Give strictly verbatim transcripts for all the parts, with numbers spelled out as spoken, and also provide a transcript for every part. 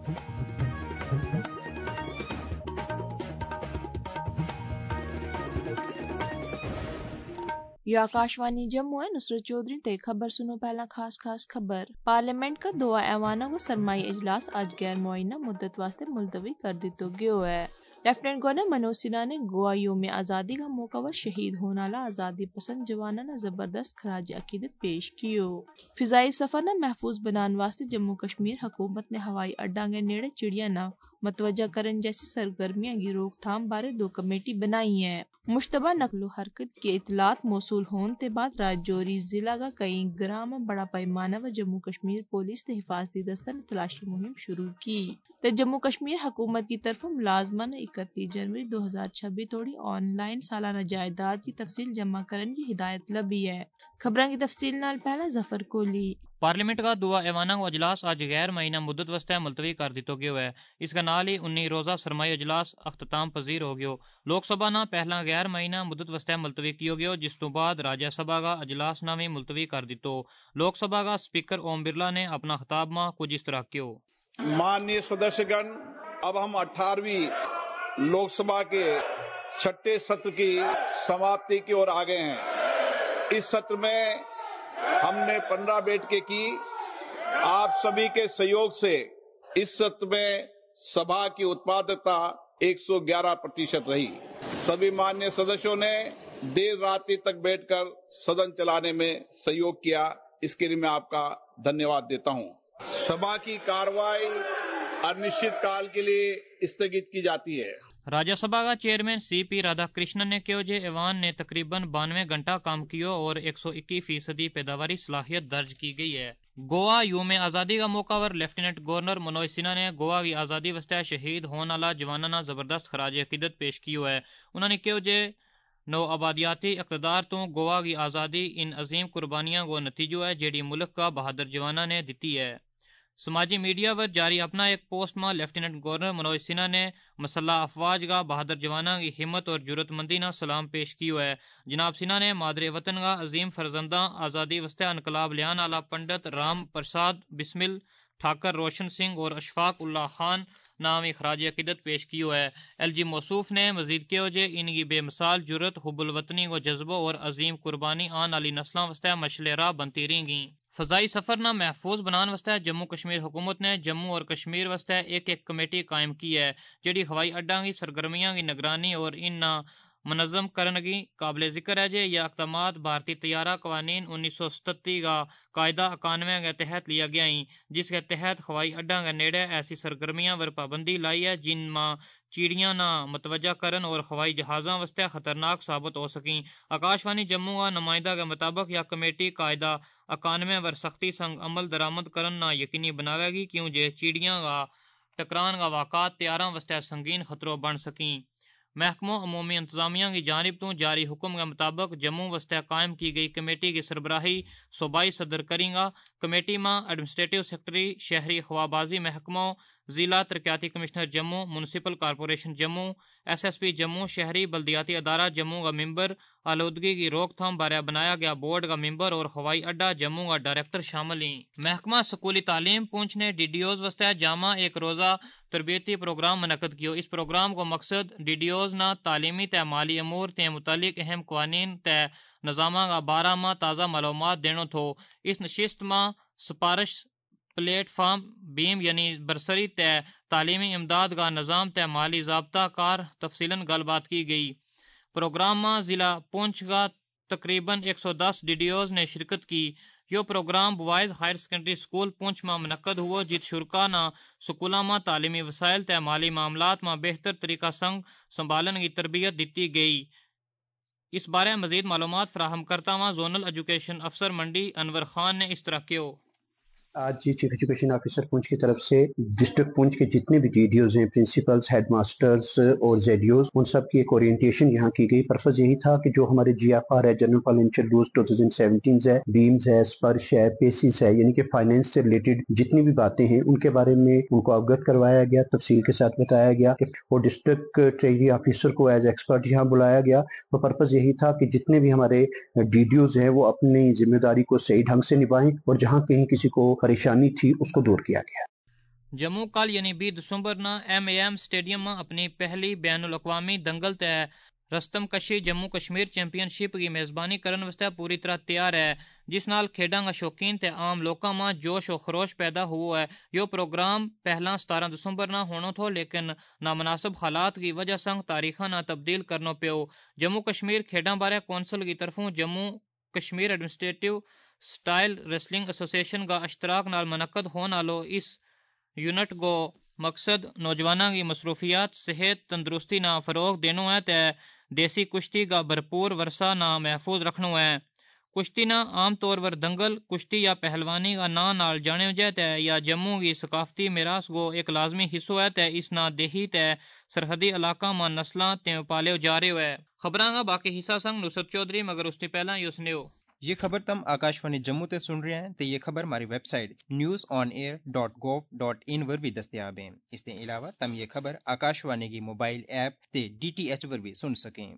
یہ آکاشوانی جموں ہے۔ نصرت چودھری تے خبر سنو پہلا خاص خاص خبر۔ پارلیمنٹ کا دعا ایوانہ کو سرمائی اجلاس آج غیر معینہ مدت واسطے ملتوی کر دیتو گیو ہے۔ لیفٹیننٹ گورنر منوج سنہا نے گوا یوم آزادی کا موقع پر شہید ہونے والا آزادی پسند جوانوں نے زبردست خراج عقیدت پیش کیو۔ فضائی سفر نہ محفوظ بنانے واسطے جموں کشمیر حکومت نے ہوائی اڈا کے نیڑے چڑیا نہ متوجہ کرنے جیسی سرگرمیاں کی روک تھام بارے دو کمیٹی بنائی ہیں۔ مشتبہ نقل و حرکت کی اطلاعات موصول ہونے کے بعد راجوری ضلع کا کئی گراں میں بڑا پیمانہ و جموں کشمیر پولیس نے حفاظتی دستہ نے تلاشی مہم شروع کی۔ تے جموں کشمیر حکومت کی طرف ملازمہ نے اکتیس جنوری دو ہزار چھبیس توڑی آن لائن سالانہ جائیداد کی تفصیل جمع کرنے کی ہدایت لبی ہے۔ خبروں کی تفصیل نال پہلا ظفر کولی۔ پارلیمنٹ کا دعا ایوانہ کو اجلاس آج غیر معینہ مدت واسطے ملتوی کر دیتو گیو ہے۔ اس کا نال ہی انی روزہ سرمائی اجلاس اختتام پذیر ہو گیو۔ لوک سبھا نہ پہلا غیر معینہ مدت واسطے ملتوی کیو گیو، جس تو بعد راجیہ سبھا کا اجلاس نہ بھی ملتوی کر دیتو۔ لوک سبھا کا اسپیکر اوم برلا نے اپنا خطاب میں کچھ اس طرح کیو۔ مانیہ سدسیگن، اب ہم اٹھارہویں لوک سبھا کے چھٹے ستر کی سماپتی کی اور آگے ہیں۔ اس ستر میں ہم نے پندرہ بیٹھکیں کی۔ آپ سبھی کے سہیوگ سے اس ستر میں سبھا کی اتپادکتا ایک سو گیارہ پرتیشت رہی۔ سبھی مانیہ سدسیوں نے دیر رات تک بیٹھ کر سدن چلانے میں سہیوگ کیا، اس کے لیے میں آپ کا دھنیہ واد دیتا ہوں۔ سبھا کی کارروائی انشچت کال کے لیے استھگت کی جاتی ہے۔ راجیہ سبھا کا chairman C P Radhakrishnan نے کہو جے ایوان نے تقریباً بانوے گھنٹہ کام کیو اور ایک سو اکیس فیصدی پیداواری صلاحیت درج کی گئی ہے۔ گوا یوم آزادی کا موقع پر لیفٹیننٹ گورنر منوج سنہا نے گوا کی آزادی واسطے شہید ہونے والا جوانوں نے زبردست خراج عقیدت پیش کیو ہے۔ انہوں نے کہو جے نو آبادیاتی اقتدار تو گوا کی آزادی ان عظیم قربانیاں کو نتیجہ ہے جیڑی ملک کا بہادر جوانوں نے دیتی ہے۔ سماجی میڈیا پر جاری اپنا ایک پوسٹ میں لیفٹیننٹ گورنر منوج سنہا نے مسلح افواج کا بہادر جوانوں کی ہمت اور جرت مندی نہ سلام پیش کیو ہے۔ جناب سنہا نے مادر وطن کا عظیم فرزندہ آزادی واسطے انقلاب لیان والا پنڈت رام پرساد بسمل، ٹھاکر روشن سنگھ اور اشفاق اللہ خان نامی خراج عقیدت پیش کیو ہے۔ ایل جی موصوف نے مزید کہو جے ان کی بے مثال جرت، حب الوطنی کو جذبہ اور عظیم قربانی آن والی نسلوں واسطے مشعل راہ بنتی رہیں گی۔ فضائی سفر نہ محفوظ بنانے واسطے جموں کشمیر حکومت نے جموں اور کشمیر واسطے ایک ایک کمیٹی قائم کی ہے، جڑی ہوائی اڈا کی سرگرمیاں کی نگرانی اور ان نہ منظم کرنے کی قابل ذکر ہے جے یہ اقدامات بھارتی طیارہ قوانین انیس سو ستتی کا قاعدہ اکانوے کے تحت لیا گیا ہیں، جس کے تحت ہوائی اڈا کے نیڑے ایسی سرگرمیاں پر پابندی لائی ہے جن میں چیڑیاں نہ متوجہ کرن اور ہوائی جہازاں واسطے خطرناک ثابت ہو سکیں۔ آکاشوانی جموں کا نمائندہ کے مطابق یہ کمیٹی قاعدہ اکانوے پر سختی سنگ عمل درآمد کرنا یقینی بناوے گی کیوں جے چیڑیاں کا ٹکران کا واقعات طیاروں واسطے سنگین خطروں بن سکیں۔ محکمہ عمومی انتظامیہ کی جانب تو جاری حکم کے مطابق جموں واسطے قائم کی گئی کمیٹی کی سربراہی صوبائی صدر کریں گا۔ کمیٹی میں ایڈمنسٹریٹو سیکرٹری، شہری خوابازی محکمہ، ضلع ترقیاتی commissioner Jammu, municipal corporation Jammu, S S P Jammu, شہری بلدیاتی ادارہ جموں کا ممبر، آلودگی کی روک تھام بارے بنایا گیا بورڈ کا ممبر اور ہوائی اڈا جموں کا ڈائریکٹر شامل ہیں۔ محکمہ سکولی تعلیم پونچھ نے ڈی ڈی اوز واسطے جامع ایک روزہ تربیتی پروگرام منعقد کیو۔ اس پروگرام کو مقصد ڈی ڈی اوز نہ تعلیمی تے مالی امور تے متعلق اہم قوانین تے نظامہ کا بارہ ماہ تازہ معلومات دینا تھو۔ اس نشست میں سپارش پلیٹ فارم بیم یعنی برسری تے تعلیمی امداد کا نظام تے مالی ضابطہ کار تفصیلاً گل بات کی گئی۔ پروگرام میں ضلع پونچھ کا تقریباً ایک سو دس ڈی ڈی اوز نے شرکت کی۔ یہ programme boys higher secondary school Poonch میں منعقد ہوا جت شرکا نہ سکولوں میں تعلیمی وسائل تے مالی معاملات میں بہتر طریقہ سنگ سنبھالنے کی تربیت دیتی گئی۔ اس بارے مزید معلومات فراہم کرتا ہوا زونل ایجوکیشن افسر منڈی انور خان نے اس طرح کیو۔ آج چیف ایجوکیشن آفیسر پونچھ کی طرف سے ڈسٹرکٹ پونچھ کے جتنے بھی ڈی ڈی اوز ہیں، پرنسپلز، ہیڈ ماسٹرز اور زیڈ اوز، ان سب کی ایک اورینٹیشن یہاں کی گئی۔ پرپز یہی تھا کہ جو ہمارے جی ایف آر ہے، جنرل فائنینشیل رولز دو ہزار سترہ ہے، بیمز ہے، اسپرش ہے، پیسز ہے، یعنی کہ فائنینس سے ریلیٹڈ جتنی بھی باتیں ہیں ان کے بارے میں ان کو اوگت کروایا گیا، تفصیل کے ساتھ بتایا گیا اور ڈسٹرکٹ ٹریجری آفیسر کو ایز ایکسپرٹ یہاں بلایا گیا۔ تو پرپز یہی تھا کہ جتنے بھی ہمارے ڈی ڈی اوز ہیں وہ اپنی ذمہ داری کو صحیح ڈھنگ سے نبھائیں اور جہاں کہیں کسی کو پریشانی تھی اس کو دور کیا گیا۔ جموں کل یعنی بیس دسمبر نہ ایم اے ایم سٹیڈیم میں اپنی پہلی بین الاقوامی دنگل تے رستم کشی جموں کشمیر چیمپئن شپ کی میزبانی کرن واسطے پوری طرح تیار ہے، جس نال کھیڈاں کا شوقین تے عام لوکاں میں جوش و خروش پیدا ہوا ہے۔ یہ پروگرام پہلا ستارہ دسمبر نہ ہونا تھو، لیکن نامناسب حالات کی وجہ سنگ تاریخ نہ تبدیل کرنا پیو۔ جموں کشمیر کھیڈاں بارے کونسل کی طرفوں Jammu Kashmir administrative style wrestling association کا اشتراک نال منعقد ہونے والو اس یونٹ کو مقصد نوجوانوں کی مصروفیات، صحت، تندرستی نہ فروغ دینو ہے تے دیسی کشتی کا بھرپور ورثہ نہ محفوظ رکھنو ہے۔ کشتی نہ عام طور پر دنگل کشتی یا پہلوانی کا نام نال جانے جاتے ہے یا جموں کی ثقافتی میراث کو ایک لازمی حصہ ہے تے اس نہ دیہی تے سرحدی علاقہ میں نسلاں تے پالے جا رہے ہوئے۔ خبراں کا باقی حصہ سنگ نصرت چودھری، مگر اس نے پہلا ہی اس نے ہو یہ خبر تم آکاشوانی جموں تے سن رہے ہیں تو یہ خبر ہماری website news on air dot gov dot in پر بھی دستیاب ہیں۔ اس کے علاوہ تم یہ خبر آکاشوانی کی موبائل ایپ تے ڈی ٹی ایچ پر بھی سن سکیں۔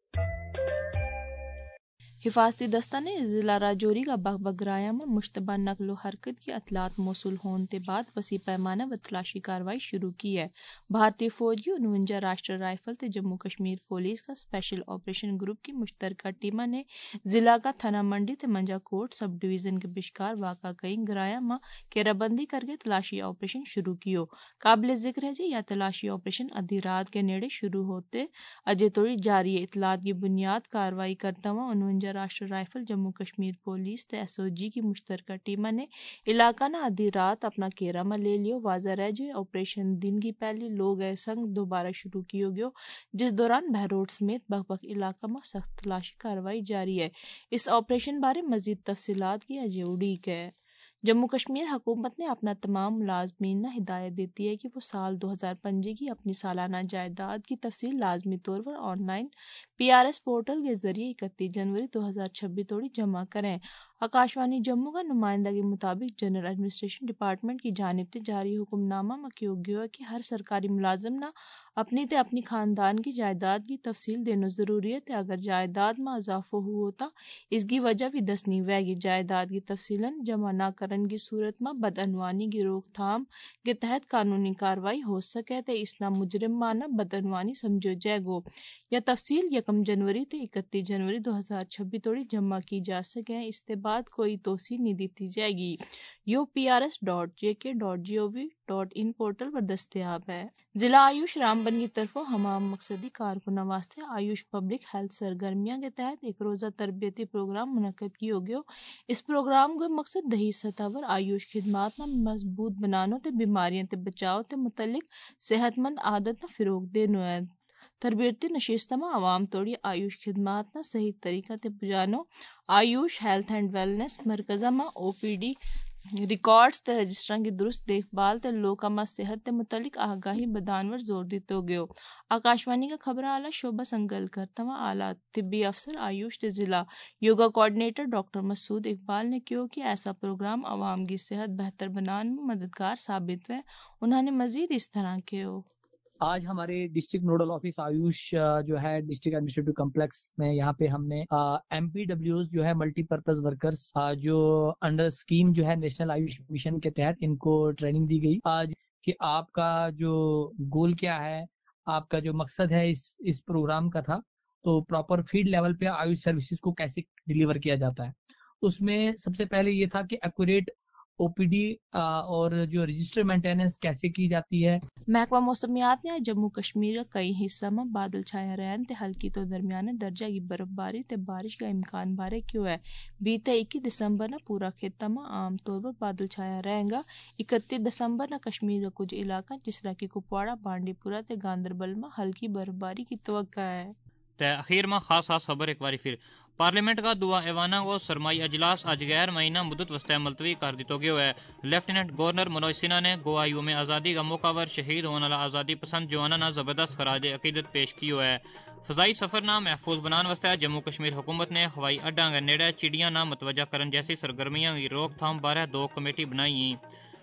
حفاظتی دستہ نے ضلع راجوری کا بگ بگرایا میں مشتبہ نقل و حرکت کی اطلاعات موصول ہونے کے بعد وسیع پیمانہ و تلاشی کارروائی شروع کی ہے۔ بھارتی فوج کی انوجا راشٹر رائفل تے جموں کشمیر پولیس کا اسپیشل آپریشن گروپ کی مشترکہ ٹیمہ نے ضلع کا تھانہ منڈی تے منجا کوٹ سب ڈویژن کے بشکار واقع کئی گرایا میں گھیرا بندی کر کے تلاشی آپریشن شروع کیو۔ قابل ذکر ہے جی یا تلاشی آپریشن ادھی رات کے نیڑے شروع ہوتے اجے توڑی جاری ہے۔ اطلاعات کی بنیاد کارروائی کرتا ہوا انوجا راشٹر رائفل جموں کشمیر پولیس تے ایس او جی کی مشترکہ ٹیمہ نے علاقہ نہ آدھی رات اپنا کیرا میں لے لیو۔ واضح رہ جو آپریشن دن کی پہلی لوگ اے سنگ دوبارہ شروع کیو گیو، جس دوران بہروڈ سمیت بگ بگ علاقہ میں سخت تلاشی کارروائی جاری ہے۔ اس آپریشن بارے مزید تفصیلات کی اجے اڑیک ہے۔ جموں کشمیر حکومت نے اپنا تمام ملازمین نے ہدایت دیتی ہے کہ وہ سال دو ہزار پنجی کی اپنی سالانہ جائیداد کی تفصیل لازمی طور پر online P R S portal کے ذریعے اکتیس جنوری دو ہزار چھبیس توڑی جمع کریں۔ آکاشوانی جموں کا نمائندہ کے مطابق جنرل ایڈمنسٹریشن ڈپارٹمنٹ کی جانب سے جاری حکم نامہ میں کیو گیا ہے کہ ہر سرکاری ملازم نہ اپنی تے اپنی خاندان کی جائیداد کی تفصیل دینا ضروری ہے تے اگر جائیداد میں اضافہ ہو ہوتا اس کی وجہ بھی دسنی ہوئے گی۔ جائیداد کی تفصیلاً جمع نہ کرنے کی صورت میں بدعنوانی کی روک تھام کے تحت قانونی کارروائی ہو سکے تے اس نہ مجرم مانہ بدعنوانی سمجھو جائے گو یا تفصیل یکم جنوری تے اکتیس جنوری دو ہزار چھبیس توڑی جمع کی جا سکے، اس کے بعد کوئی توسیع نہیں دیتی جائے گی۔ U P R S dot J K dot G O V dot in portal پر دستیاب ہے۔ ضلع آیوش رامبن کی طرفوں ہمام مقصدی کارکنوں واسطے آیوش پبلک ہیلتھ سرگرمیاں کے تحت ایک روزہ تربیتی پروگرام منعقد کیو گیو۔ اس پروگرام کا مقصد دیہی سطح پر آیوش خدمات نہ مضبوط بنانا تے بیماریاں تے بچاؤ تے متعلق صحت مند عادت نہ فروغ دینا ہے۔ تربیتی نشستہ میں عوام توڑی آیوش خدمات نہ صحیح طریقہ تے بجانو آیوش ہیلتھ اینڈ ویلنس مرکزہ میں او پی ڈی ریکارڈز تے رجسٹراں کی درست دیکھ بھال تے لوکاں میں صحت تے متعلق آگاہی بدانور زور دیتو گیو۔ آکاشوانی کا خبر اعلیٰ شعبہ سنگل کرتا ہوا اعلیٰ طبی افسر آیوش تے ضلع یوگا کوآرڈینیٹر ڈاکٹر مسعود اقبال نے کیوں کہ ایسا پروگرام عوام کی صحت بہتر بنانے میں مددگار ثابت ہوئے۔ انہوں نے مزید اس طرح کیو۔ آج ہمارے ڈسٹرکٹ نوڈل آفس آیوش جو ہے ڈسٹرکٹ ایڈمنسٹریٹو کمپلیکس میں یہاں پہ ہم نے ایم پی ڈبلیوز جو ہے ملٹی پرپز ورکرز جو انڈر اسکیم جو ہے نیشنل آیوش مشن کے تحت ان کو ٹریننگ دی گئی آج کہ آپ کا جو گول کیا ہے، آپ کا جو مقصد ہے اس اس پروگرام کا تھا، تو پراپر فیلڈ لیول پہ آیوش سروسز کو کیسے ڈیلیور کیا جاتا ہے۔ اس میں سب سے پہلے یہ تھا کہ ایکوریٹ او پی ڈی اور جو رجسٹر مینٹیننس کیسے کی جاتی ہے۔ محکمہ موسمیات نے جموں کشمیر کا کئی حصہ میں بادل چھایا رہن تے ہلکی تو درمیانے درجہ کی برف باری تے بارش کا امکان بارے کیوں ہے۔ بیتے اکیس دسمبر نہ پورا خطہ میں عام طور پر بادل چھایا رہے گا۔ اکتیس دسمبر نہ کشمیر کا کچھ علاقہ جس طرح کی کپواڑہ، بانڈی پورہ تے گاندربل میں ہلکی برف باری کی توقع ہے۔ اخیر میں خاص خاص خبر ایک بار پھر پارلیمنٹ کا دعا ایوانہ کو سرمائی اجلاس آج غیر مہینہ مدت وسطے ملتوی کر دیتو گیا ہے۔ لیفٹیننٹ گورنر منوج سنہا نے گوا یوم آزادی کا موقع پر شہید ہونے والا آزادی پسند جوانوں نے زبردست خراج عقیدت پیش کیو ہے۔ فضائی سفر نہ محفوظ بنانے واسطے جموں کشمیر حکومت نے ہوائی اڈا کے نیڑے چڑیاں نہ متوجہ کرن جیسی سرگرمیاں کی روک تھام بارے دو کمیٹی بنائی ہیں۔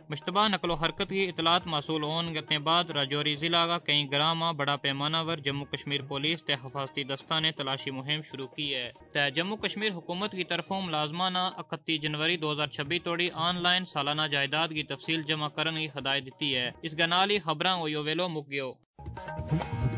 مشتبہ نقل و حرکت کی اطلاعات موصول ہونے کے بعد راجوری ضلع کا کئی گرامہ بڑا پیمانہ ور جموں کشمیر پولیس تے حفاظتی دستہ نے تلاشی مہم شروع کی ہے تے جموں کشمیر حکومت کی طرفوں ملازمانہ اکتیس جنوری دو ہزار چھبیس توڑی آن لائن سالانہ جائیداد کی تفصیل جمع کرنے کی ہدایت دیتی ہے۔ اس گنالی خبراں ویلو مک گیو۔